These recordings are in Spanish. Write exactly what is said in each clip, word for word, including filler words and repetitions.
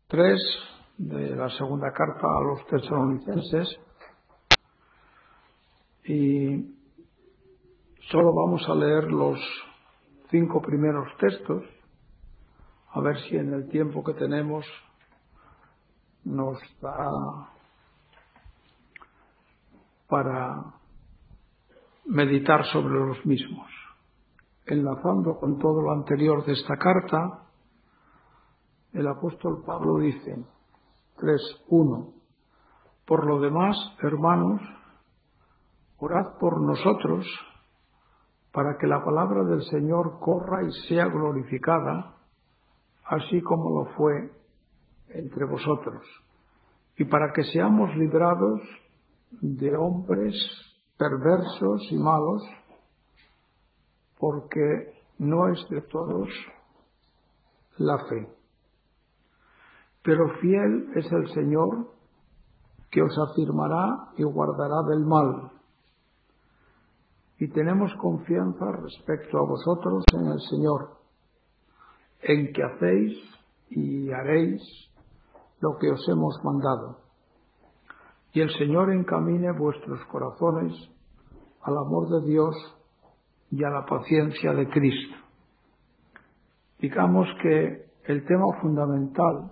tres de la segunda carta a los tesalonicenses, y solo vamos a leer los cinco primeros textos, a ver si en el tiempo que tenemos nos da para meditar sobre los mismos. Enlazando con todo lo anterior de esta carta, el apóstol Pablo dice, tres uno, por lo demás, hermanos, orad por nosotros para que la palabra del Señor corra y sea glorificada, así como lo fue entre vosotros, y para que seamos librados de hombres perversos y malos, porque no es de todos la fe. Pero fiel es el Señor, que os afirmará y guardará del mal. Y tenemos confianza respecto a vosotros en el Señor, en que hacéis y haréis lo que os hemos mandado. Y el Señor encamine vuestros corazones al amor de Dios y a la paciencia de Cristo. Digamos que el tema fundamental,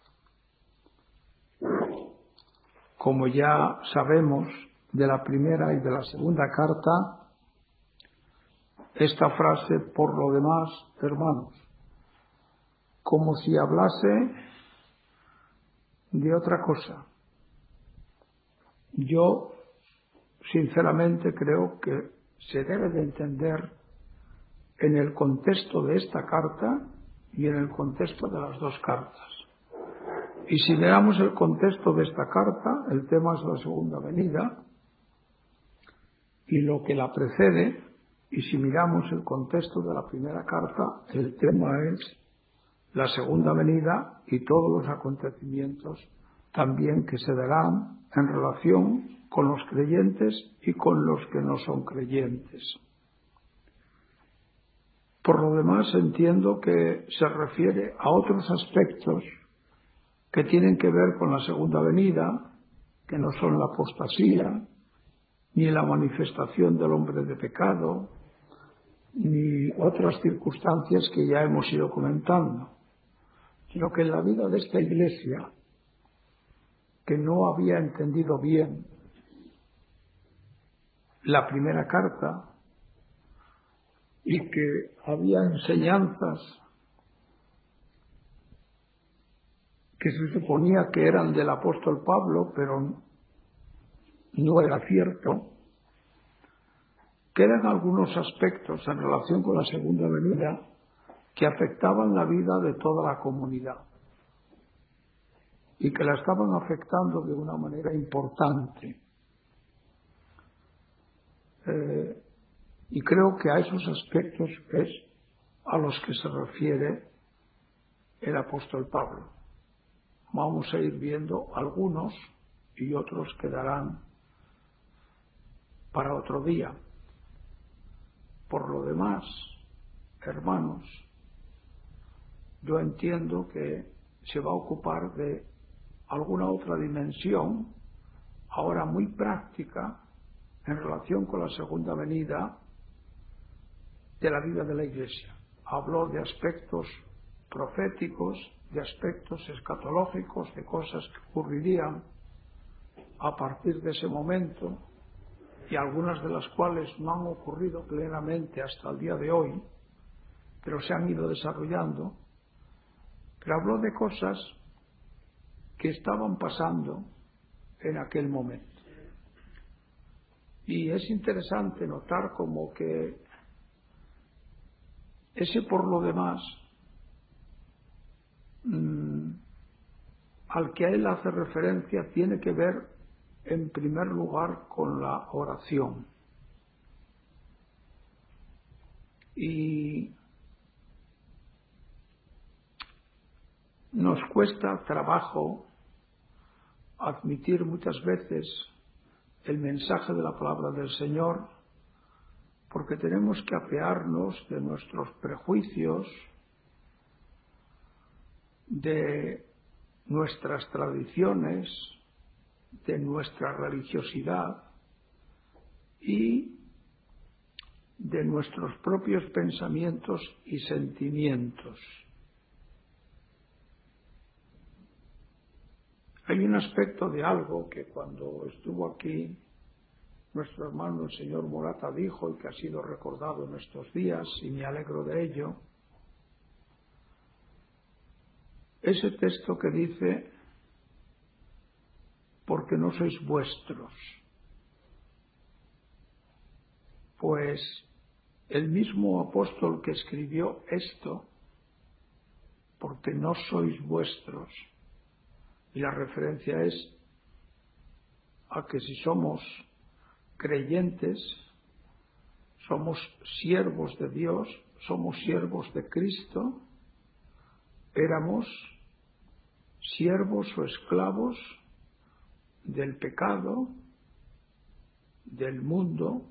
como ya sabemos de la primera y de la segunda carta, esta frase, por lo demás, hermanos, como si hablase de otra cosa. Yo, sinceramente, creo que se debe de entender en el contexto de esta carta y en el contexto de las dos cartas. Y si miramos el contexto de esta carta, el tema es la segunda venida y lo que la precede, y si miramos el contexto de la primera carta, el tema es la segunda venida y todos los acontecimientos también que se darán en relación con los creyentes y con los que no son creyentes. Por lo demás, entiendo que se refiere a otros aspectos que tienen que ver con la segunda venida, que no son la apostasía, ni la manifestación del hombre de pecado, ni otras circunstancias que ya hemos ido comentando, sino que en la vida de esta iglesia, que no había entendido bien la primera carta y que había enseñanzas que se suponía que eran del apóstol Pablo, pero no era cierto, quedan algunos aspectos en relación con la segunda venida que afectaban la vida de toda la comunidad y que la estaban afectando de una manera importante. Eh, y creo que a esos aspectos es a los que se refiere el apóstol Pablo. Vamos a ir viendo algunos y otros quedarán para otro día. Por lo demás, hermanos, yo entiendo que se va a ocupar de alguna otra dimensión, ahora muy práctica, en relación con la segunda venida de la vida de la Iglesia. Habló de aspectos proféticos, de aspectos escatológicos, de cosas que ocurrirían a partir de ese momento, y algunas de las cuales no han ocurrido plenamente hasta el día de hoy, pero se han ido desarrollando. Pero habló de cosas que estaban pasando en aquel momento. Y es interesante notar como que ese por lo demás mmm, al que él hace referencia tiene que ver en primer lugar con la oración. Y nos cuesta trabajo admitir muchas veces el mensaje de la palabra del Señor, porque tenemos que apearnos de nuestros prejuicios, de nuestras tradiciones, de nuestra religiosidad y de nuestros propios pensamientos y sentimientos. Hay un aspecto de algo que cuando estuvo aquí nuestro hermano el señor Morata dijo y que ha sido recordado en estos días, y me alegro de ello, ese texto que dice, porque no sois vuestros. Pues el mismo apóstol que escribió esto, porque no sois vuestros, y la referencia es a que si somos creyentes, somos siervos de Dios, somos siervos de Cristo, éramos siervos o esclavos del pecado, del mundo,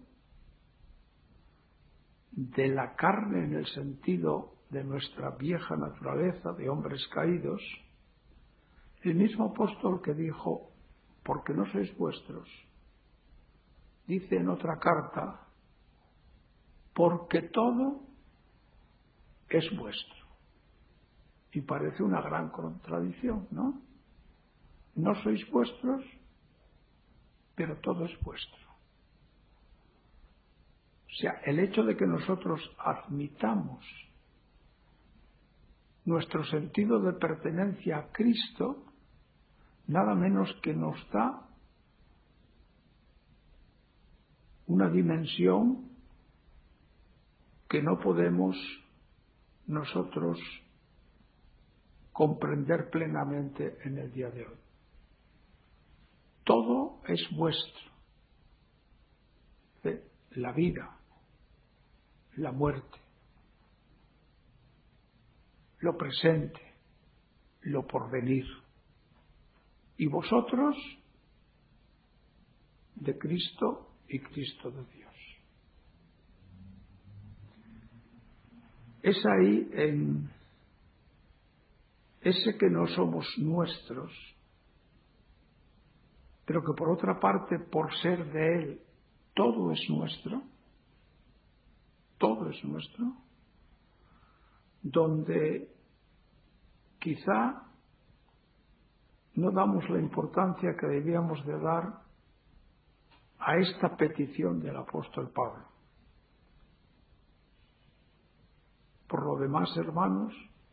de la carne en el sentido de nuestra vieja naturaleza de hombres caídos. El mismo apóstol que dijo, porque no sois vuestros, dice en otra carta, porque todo es vuestro. Y parece una gran contradicción, ¿no? No sois vuestros, pero todo es vuestro. O sea, el hecho de que nosotros admitamos nuestro sentido de pertenencia a Cristo, nada menos que nos da una dimensión que no podemos nosotros comprender plenamente en el día de hoy. Todo es vuestro. La vida, la muerte, lo presente, lo porvenir. Y vosotros de Cristo y Cristo de Dios. Es ahí en ese que no somos nuestros, pero que por otra parte, por ser de Él, todo es nuestro, todo es nuestro, donde quizá no damos la importancia que debíamos de dar a esta petición del apóstol Pablo. Por lo demás, hermanos,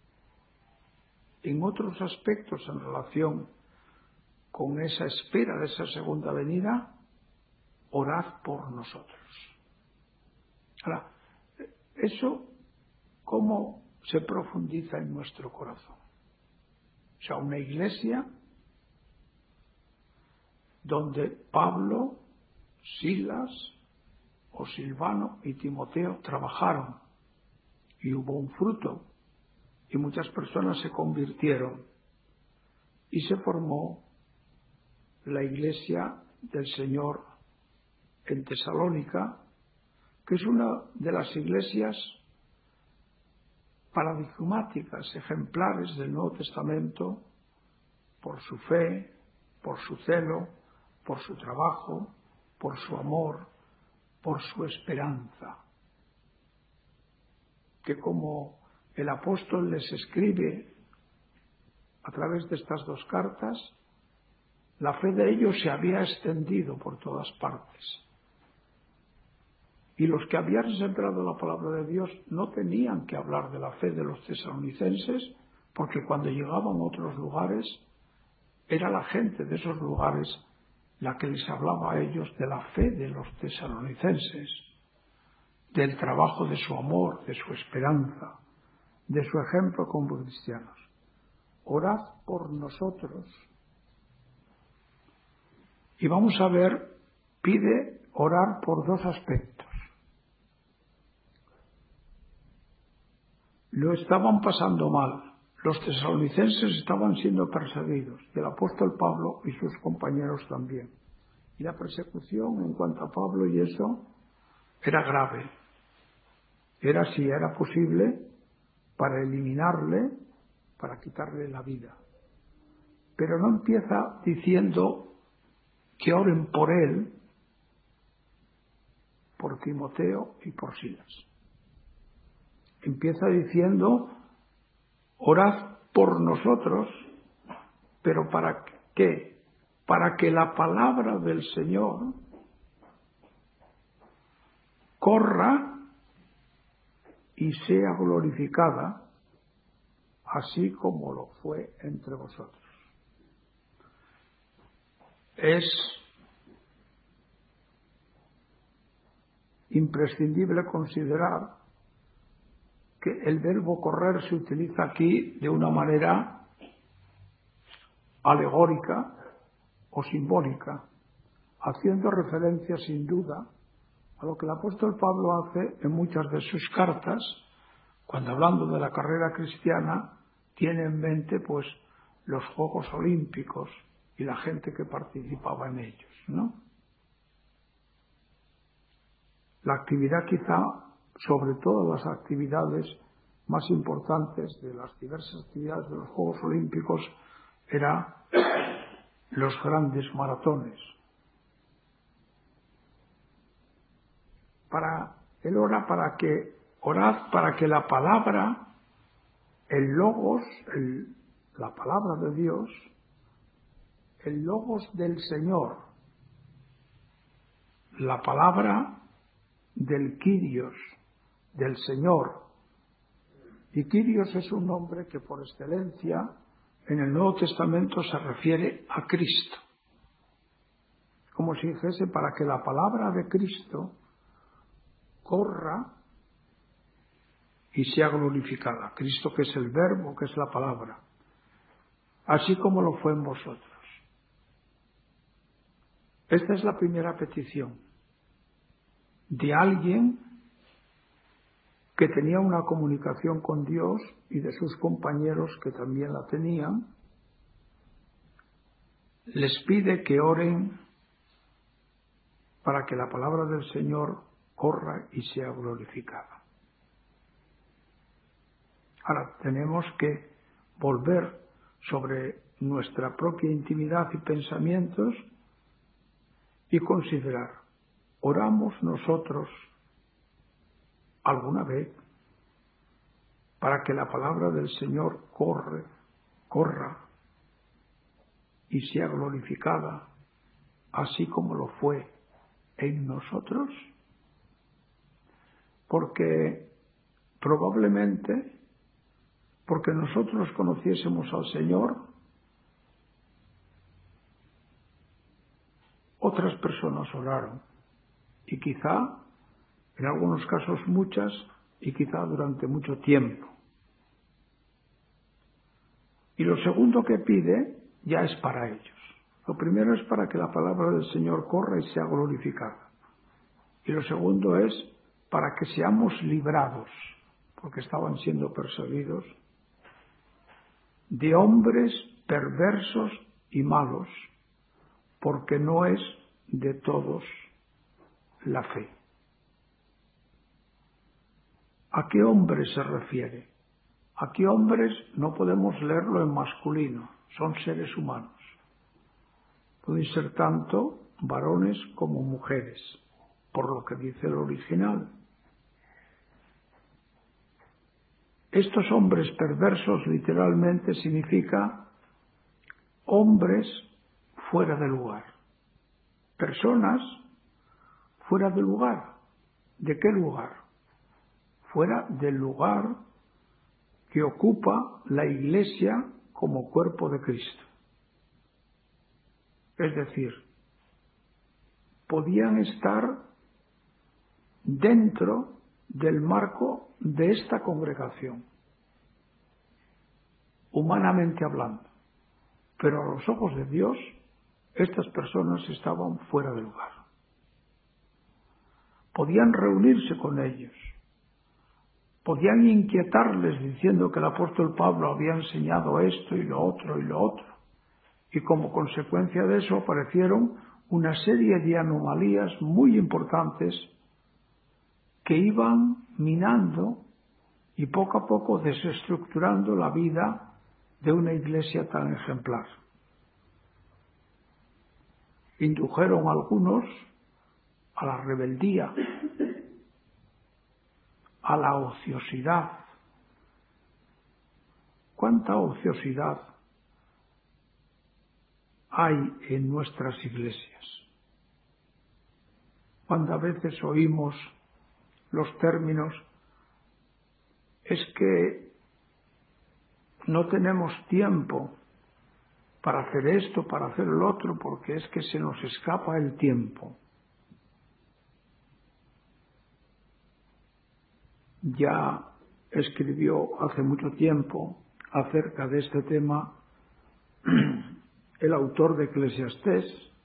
en otros aspectos en relación con esa espera de esa segunda venida, orad por nosotros. Ahora, eso, ¿cómo se profundiza en nuestro corazón? O sea, una iglesia donde Pablo, Silas o Silvano y Timoteo trabajaron y hubo un fruto y muchas personas se convirtieron y se formó la iglesia del Señor en Tesalónica, que es una de las iglesias paradigmáticas, ejemplares del Nuevo Testamento, por su fe, por su celo, por su trabajo, por su amor, por su esperanza. Que como el apóstol les escribe a través de estas dos cartas, la fe de ellos se había extendido por todas partes. Y los que habían sembrado la palabra de Dios no tenían que hablar de la fe de los tesalonicenses, porque cuando llegaban a otros lugares, era la gente de esos lugares la que les hablaba a ellos de la fe de los tesalonicenses, del trabajo de su amor, de su esperanza, de su ejemplo como cristianos. Orad por nosotros. Y vamos a ver, pide orar por dos aspectos. Lo estaban pasando mal. Los tesalonicenses estaban siendo perseguidos, y el apóstol Pablo y sus compañeros también. Y la persecución en cuanto a Pablo y eso era grave. Era, si era posible, para eliminarle, para quitarle la vida. pero no empieza diciendo que oren por él, por Timoteo y por Silas. Empieza diciendo, orad por nosotros, pero ¿para qué? Para que la palabra del Señor corra y sea glorificada, así como lo fue entre vosotros. Es imprescindible considerar que el verbo correr se utiliza aquí de una manera alegórica o simbólica, haciendo referencia sin duda a lo que el apóstol Pablo hace en muchas de sus cartas, cuando hablando de la carrera cristiana tiene en mente pues los Juegos Olímpicos y la gente que participaba en ellos, ¿no? La actividad quizá, sobre todas las actividades más importantes de las diversas actividades de los Juegos Olímpicos, era los grandes maratones. Para, él ora para que, orad para que la palabra, el logos, el, la palabra de Dios, el logos del Señor, la palabra del Kyrios, del Señor. Y Kyrios es un nombre que por excelencia en el Nuevo Testamento se refiere a Cristo. Como si dijese, para que la palabra de Cristo corra y sea glorificada. Cristo, que es el verbo, que es la palabra, así como lo fue en vosotros. Esta es la primera petición de alguien que tenía una comunicación con Dios y de sus compañeros que también la tenían. Les pide que oren para que la palabra del Señor corra y sea glorificada. Ahora tenemos que volver sobre nuestra propia intimidad y pensamientos y considerar, ¿oramos nosotros alguna vez para que la palabra del Señor corre, corra y sea glorificada, así como lo fue en nosotros? Porque probablemente, porque nosotros conociésemos al Señor, otras personas oraron, y quizá, en algunos casos muchas, y quizá durante mucho tiempo. Y lo segundo que pide ya es para ellos. Lo primero es para que la palabra del Señor corra y sea glorificada. Y lo segundo es para que seamos librados, porque estaban siendo perseguidos, de hombres perversos y malos, porque no es de todos la fe. ¿A qué hombres se refiere? ¿A qué hombres? No podemos leerlo en masculino, son seres humanos. Pueden ser tanto varones como mujeres, por lo que dice el original. Estos hombres perversos literalmente significa hombres fuera de lugar, personas fuera de lugar. ¿De qué lugar? Fuera del lugar que ocupa la Iglesia como cuerpo de Cristo. Es decir, podían estar dentro del marco de esta congregación, humanamente hablando, pero a los ojos de Dios, estas personas estaban fuera de lugar. Podían reunirse con ellos, podían inquietarles diciendo que el apóstol Pablo había enseñado esto y lo otro y lo otro, y como consecuencia de eso aparecieron una serie de anomalías muy importantes que iban minando y poco a poco desestructurando la vida de una iglesia tan ejemplar. indujeron a algunos a la rebeldía, a la ociosidad. ¿Cuánta ociosidad hay en nuestras iglesias? ¿Cuántas veces oímos los términos: es que no tenemos tiempo para hacer esto, para hacer el otro, porque es que se nos escapa el tiempo? Ya escribió hace mucho tiempo acerca de este tema el autor de Eclesiastés,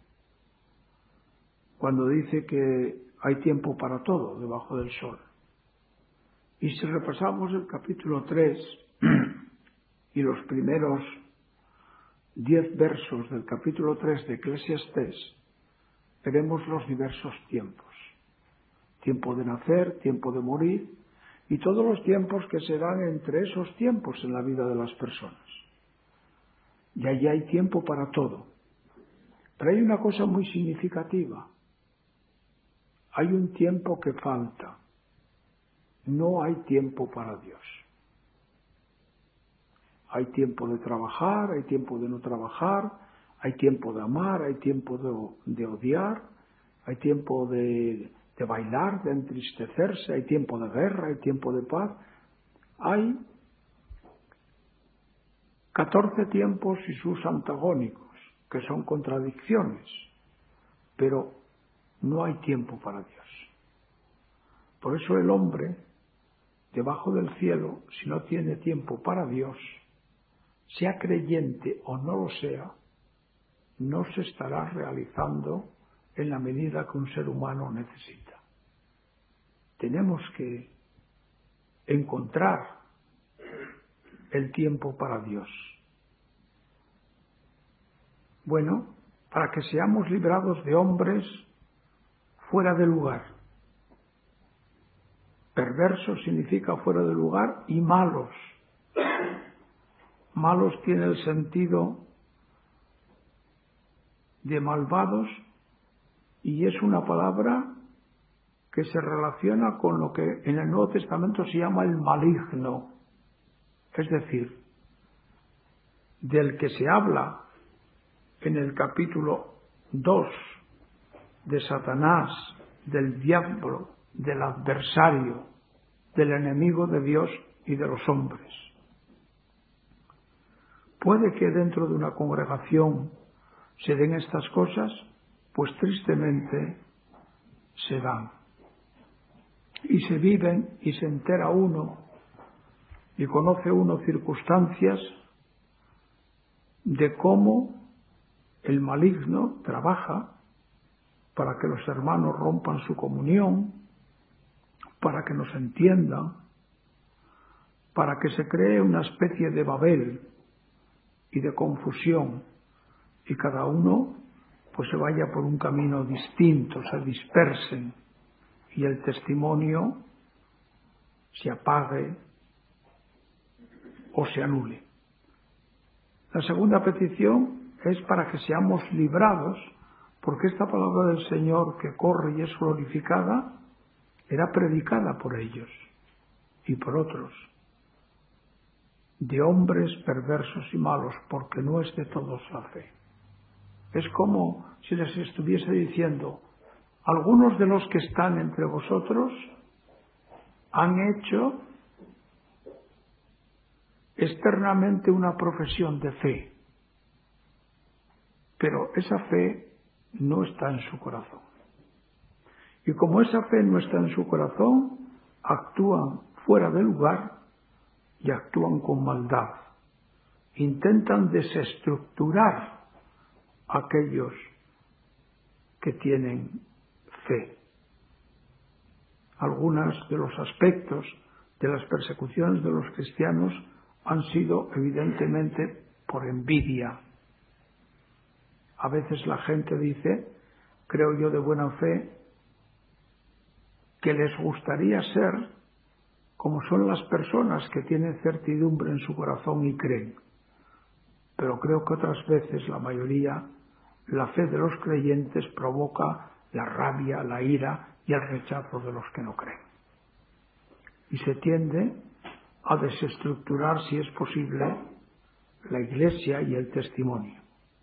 cuando dice que hay tiempo para todo debajo del sol. Y si repasamos el capítulo tres y los primeros diez versos del capítulo tres de Eclesiastés, veremos los diversos tiempos. Tiempo de nacer, tiempo de morir, y todos los tiempos que se dan entre esos tiempos en la vida de las personas. Y allí hay tiempo para todo. Pero hay una cosa muy significativa. Hay un tiempo que falta. No hay tiempo para Dios. Hay tiempo de trabajar, hay tiempo de no trabajar, hay tiempo de amar, hay tiempo de, de odiar, hay tiempo de, de bailar, de entristecerse, hay tiempo de guerra, hay tiempo de paz. Hay catorce tiempos y sus antagónicos, que son contradicciones, pero no hay tiempo para Dios. Por eso el hombre, debajo del cielo, si no tiene tiempo para Dios, sea creyente o no lo sea, no se estará realizando en la medida que un ser humano necesita. Tenemos que encontrar el tiempo para Dios. Bueno, para que seamos librados de hombres fuera de lugar. Perverso significa fuera de lugar, y malos. Malos tiene el sentido de malvados, y es una palabra que se relaciona con lo que en el Nuevo Testamento se llama el maligno. Es decir, del que se habla en el capítulo dos de Satanás, del diablo, del adversario, del enemigo de Dios y de los hombres. ¿Puede que dentro de una congregación se den estas cosas? Pues tristemente se dan. Y se viven y se entera uno y conoce uno circunstancias de cómo el maligno trabaja para que los hermanos rompan su comunión, para que nos entiendan, para que se cree una especie de Babel y de confusión, y cada uno pues se vaya por un camino distinto, se dispersen, y el testimonio se apague o se anule. La segunda petición es para que seamos librados, porque esta palabra del Señor que corre y es glorificada era predicada por ellos y por otros, de hombres perversos y malos, porque no es de todos la fe. Es como si les estuviese diciendo: algunos de los que están entre vosotros han hecho externamente una profesión de fe, pero esa fe no está en su corazón. Y como esa fe no está en su corazón, actúan fuera de lugar y actúan con maldad. Intentan desestructurar a aquellos que tienen fe. Algunos de los aspectos de las persecuciones de los cristianos han sido evidentemente por envidia. A veces la gente dice, creo yo de buena fe, que les gustaría ser como son las personas que tienen certidumbre en su corazón y creen. Pero creo que otras veces la mayoría la fe de los creyentes provoca la rabia, la ira y el rechazo de los que no creen. Y se tiende a desestructurar, si es posible, la Iglesia y el testimonio.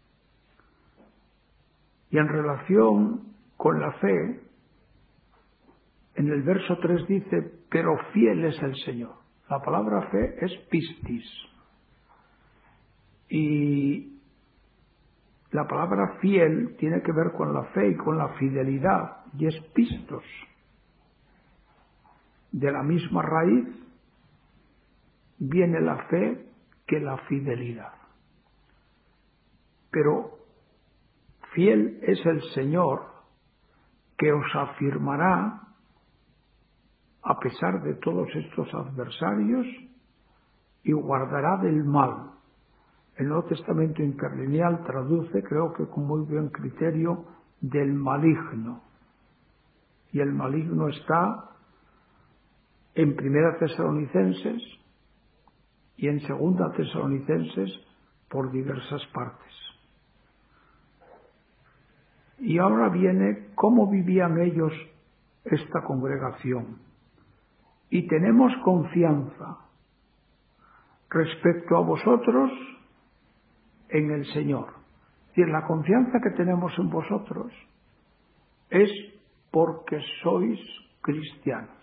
Y en relación con la fe, en el verso tres dice, pero fiel es el Señor. La palabra fe es pistis. Y la palabra fiel tiene que ver con la fe y con la fidelidad, y es pistos. De la misma raíz viene la fe que la fidelidad. Pero fiel es el Señor que os afirmará a pesar de todos estos adversarios y guardará del mal. El Nuevo Testamento interlineal traduce, creo que con muy buen criterio, del maligno. Y el maligno está en Primera Tesalonicenses y en Segunda Tesalonicenses por diversas partes. Y ahora viene cómo vivían ellos esta congregación. Y tenemos confianza respecto a vosotros en el Señor. Es decir, la confianza que tenemos en vosotros es porque sois cristianos.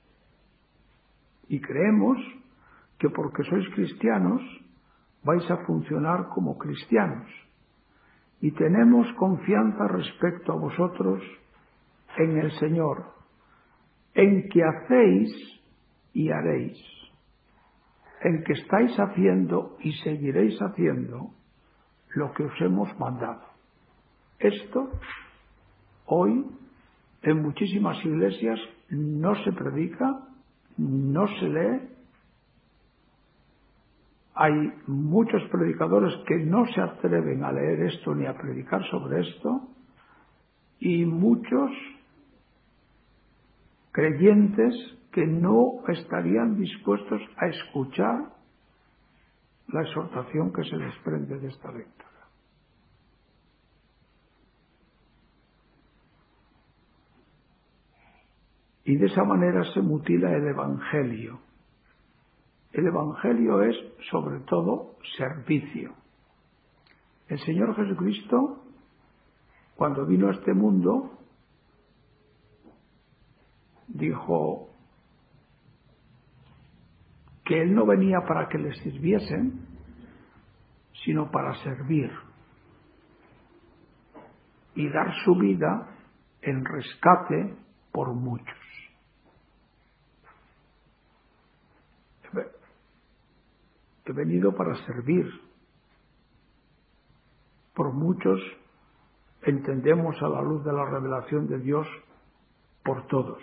Y creemos que porque sois cristianos vais a funcionar como cristianos. Y tenemos confianza respecto a vosotros en el Señor, en que hacéis y haréis, en que estáis haciendo y seguiréis haciendo lo que os hemos mandado. Esto hoy en muchísimas iglesias no se predica, no se lee. Hay muchos predicadores que no se atreven a leer esto ni a predicar sobre esto, y muchos creyentes que no estarían dispuestos a escuchar la exhortación que se desprende de esta lectura. Y de esa manera se mutila el Evangelio. El Evangelio es, sobre todo, servicio. El Señor Jesucristo, cuando vino a este mundo, dijo que Él no venía para que les sirviesen, sino para servir y dar su vida en rescate por muchos. He venido para servir. Por muchos entendemos a la luz de la revelación de Dios por todos.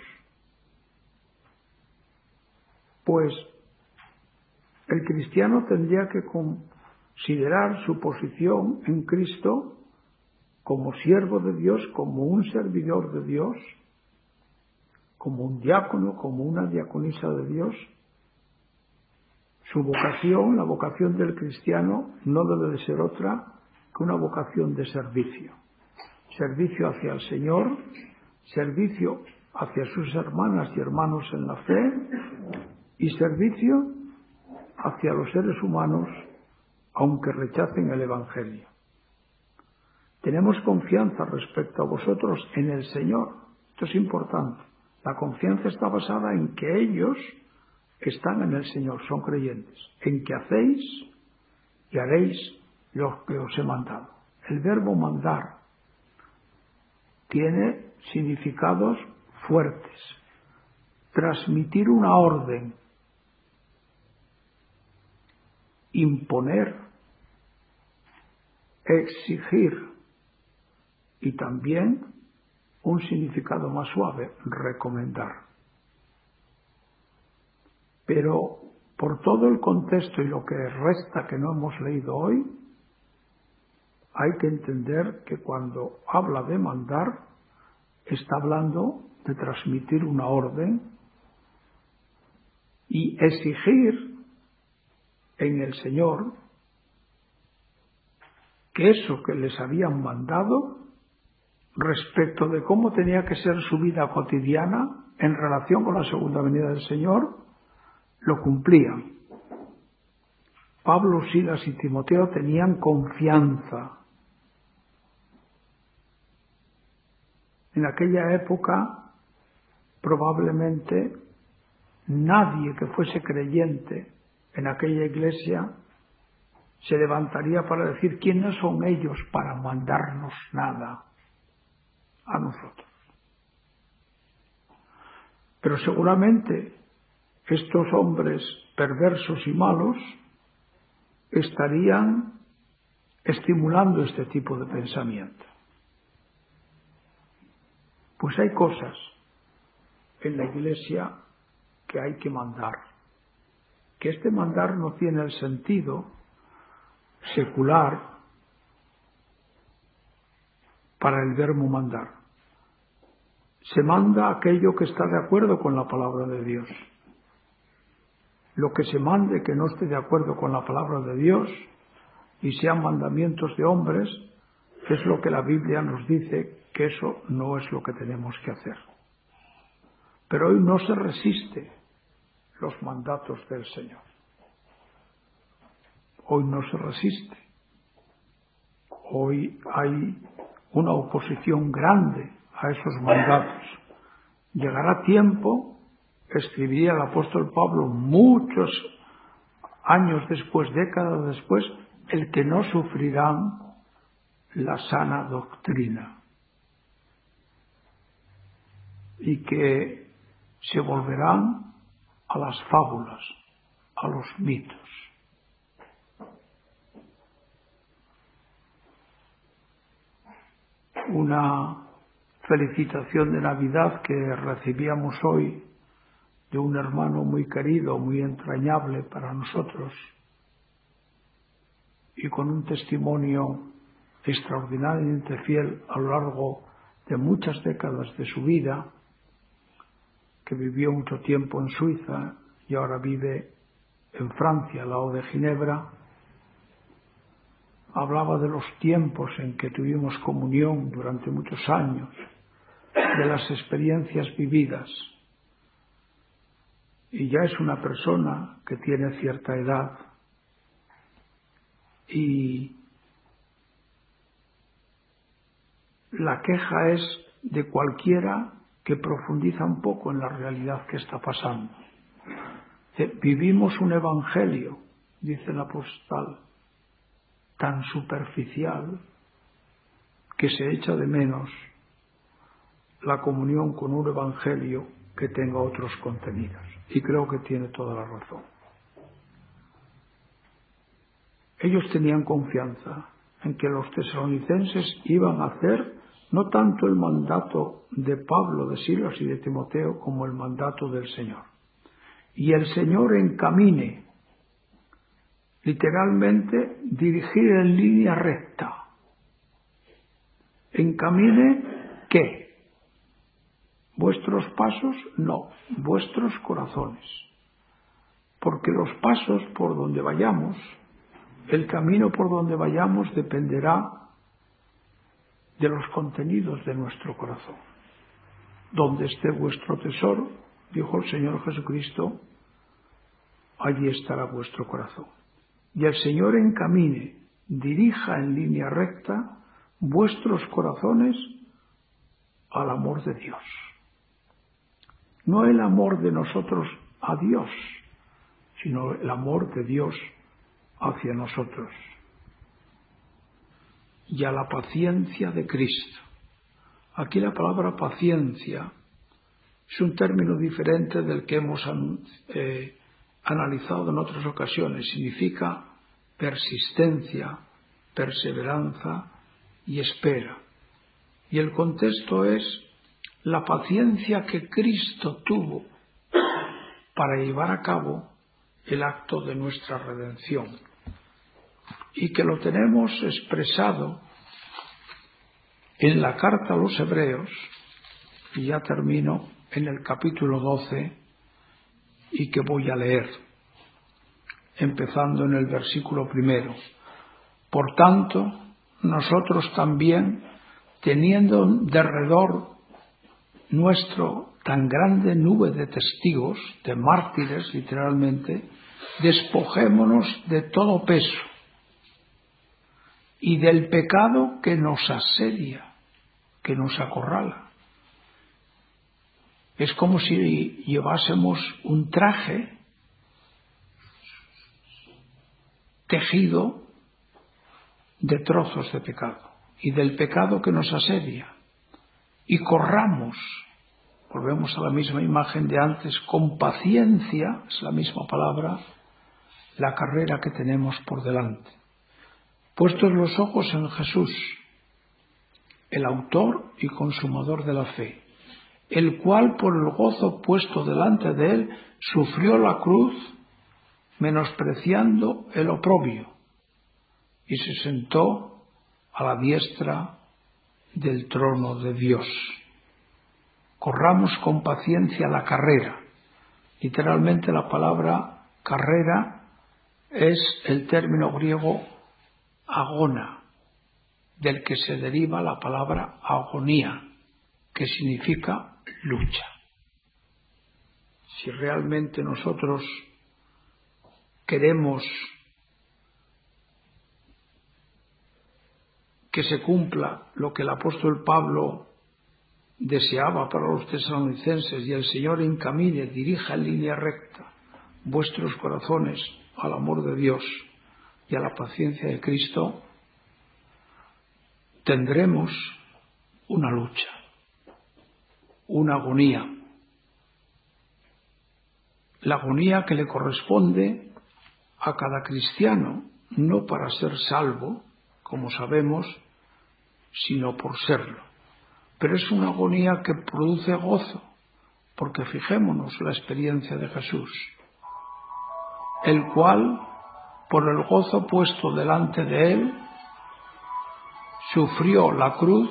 Pues el cristiano tendría que considerar su posición en Cristo como siervo de Dios, como un servidor de Dios, como un diácono, como una diaconisa de Dios. Su vocación, la vocación del cristiano, no debe de ser otra que una vocación de servicio. Servicio hacia el Señor, servicio hacia sus hermanas y hermanos en la fe, y servicio hacia los seres humanos, aunque rechacen el Evangelio. Tenemos confianza respecto a vosotros en el Señor. Esto es importante. La confianza está basada en que ellos están en el Señor, son creyentes, en que hacéis y haréis lo que os he mandado. El verbo mandar tiene significados fuertes. Transmitir una orden, imponer, exigir, y también un significado más suave, recomendar. Pero por todo el contexto y lo que resta que no hemos leído hoy, hay que entender que cuando habla de mandar, está hablando de transmitir una orden y exigir en el Señor que eso que les habían mandado respecto de cómo tenía que ser su vida cotidiana en relación con la segunda venida del Señor, lo cumplían. Pablo, Silas y Timoteo tenían confianza. En aquella época, probablemente, nadie que fuese creyente en aquella iglesia se levantaría para decir quiénes son ellos para mandarnos nada a nosotros. Pero seguramente estos hombres perversos y malos estarían estimulando este tipo de pensamiento. Pues hay cosas en la iglesia que hay que mandar, que este mandar no tiene el sentido secular para el verbo mandar. Se manda aquello que está de acuerdo con la palabra de Dios. Lo que se mande que no esté de acuerdo con la palabra de Dios y sean mandamientos de hombres, es lo que la Biblia nos dice que eso no es lo que tenemos que hacer. Pero hoy no se resiste los mandatos del Señor. Hoy no se resiste. Hoy hay una oposición grande a esos mandatos. Llegará tiempo, escribiría el apóstol Pablo muchos años después, décadas después, el que no sufrirán la sana doctrina y que se volverán a las fábulas, a los mitos. Una felicitación de Navidad que recibíamos hoy de un hermano muy querido, muy entrañable para nosotros y con un testimonio extraordinariamente fiel a lo largo de muchas décadas de su vida, que vivió mucho tiempo en Suiza y ahora vive en Francia, al lado de Ginebra. Hablaba de los tiempos en que tuvimos comunión durante muchos años, de las experiencias vividas. Y ya es una persona que tiene cierta edad y la queja es de cualquiera que profundiza un poco en la realidad que está pasando. Vivimos un evangelio, dice el apóstol, tan superficial que se echa de menos la comunión con un evangelio que tenga otros contenidos. Y creo que tiene toda la razón. Ellos tenían confianza en que los tesalonicenses iban a hacer no tanto el mandato de Pablo, de Silas y de Timoteo, como el mandato del Señor. Y el Señor encamine, literalmente, dirigir en línea recta. ¿Encamine qué? ¿Vuestros pasos? No, vuestros corazones. Porque los pasos por donde vayamos, el camino por donde vayamos dependerá de los contenidos de nuestro corazón. Donde esté vuestro tesoro, dijo el Señor Jesucristo, allí estará vuestro corazón. Y el Señor encamine, dirija en línea recta vuestros corazones al amor de Dios. No el amor de nosotros a Dios, sino el amor de Dios hacia nosotros. Y a la paciencia de Cristo. Aquí la palabra paciencia es un término diferente del que hemos eh, analizado en otras ocasiones. Significa persistencia, perseveranza y espera. Y el contexto es la paciencia que Cristo tuvo para llevar a cabo el acto de nuestra redención. Y que lo tenemos expresado en la carta a los Hebreos, y ya termino, en el capítulo doce, y que voy a leer, empezando en el versículo primero. Por tanto, nosotros también, teniendo derredor nuestro tan grande nube de testigos, de mártires literalmente, despojémonos de todo peso y del pecado que nos asedia, que nos acorrala. Es como si llevásemos un traje tejido de trozos de pecado y del pecado que nos asedia, y corramos, volvemos a la misma imagen de antes, con paciencia, es la misma palabra, la carrera que tenemos por delante. Puestos los ojos en Jesús, el autor y consumador de la fe, el cual por el gozo puesto delante de él sufrió la cruz, menospreciando el oprobio, y se sentó a la diestra del trono de Dios. Corramos con paciencia la carrera. Literalmente la palabra carrera es el término griego agona, del que se deriva la palabra agonía, que significa lucha. Si realmente nosotros queremos que se cumpla lo que el apóstol Pablo deseaba para los tesalonicenses, y el Señor encamine, dirija en línea recta vuestros corazones al amor de Dios y a la paciencia de Cristo, tendremos una lucha, una agonía, la agonía que le corresponde a cada cristiano, no para ser salvo, como sabemos, sino por serlo. Pero es una agonía que produce gozo, porque fijémonos la experiencia de Jesús, el cual, por el gozo puesto delante de él, sufrió la cruz,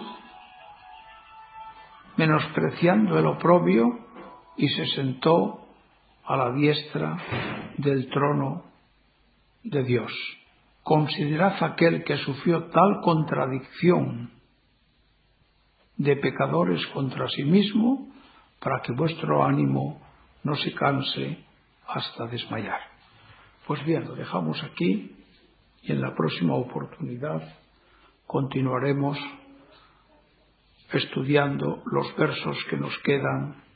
menospreciando el oprobio, y se sentó a la diestra del trono de Dios. Considerad aquel que sufrió tal contradicción de pecadores contra sí mismo, para que vuestro ánimo no se canse hasta desmayar. Pues bien, lo dejamos aquí y en la próxima oportunidad continuaremos estudiando los versos que nos quedan